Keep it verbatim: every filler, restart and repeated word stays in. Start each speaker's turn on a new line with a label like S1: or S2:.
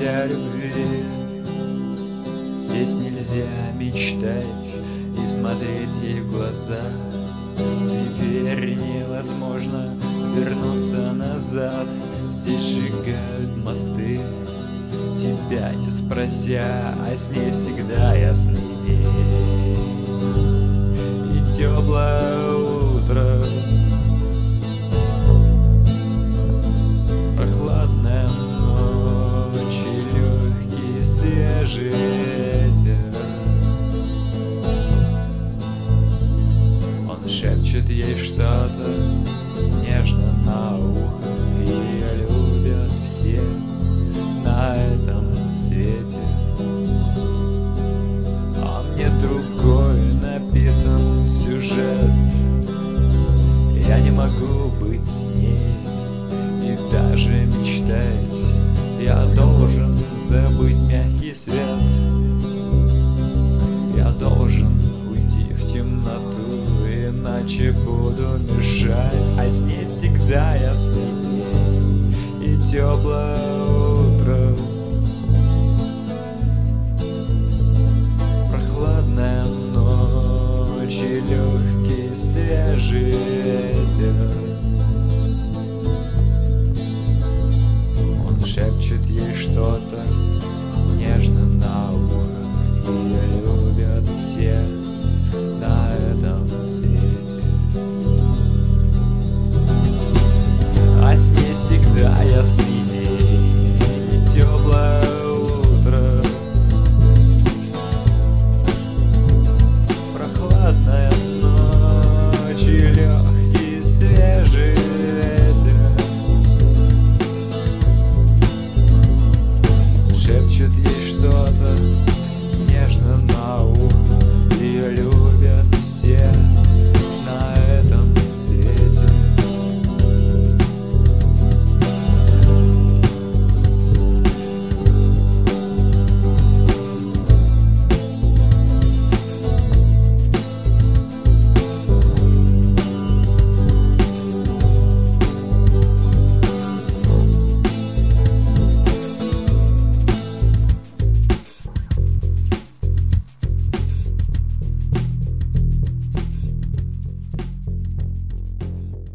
S1: о любви. Здесь нельзя мечтать и смотреть ей в глаза. Теперь невозможно вернуться назад. Здесь сжигают мосты, тебя не спрося, а с ней всегда ясный день и теплое утро, прохладная ночь и легкий свежий ветер. Он шепчет ей что-то нежно на ухо. Ее любят все на этом свете, а мне другой написан сюжет. Я не могу быть с ней и даже мечтать. Я должен забыть мягкий свет. Я должен уйти в темноту, иначе буду мешать. А с ней всегда ясный день и теплое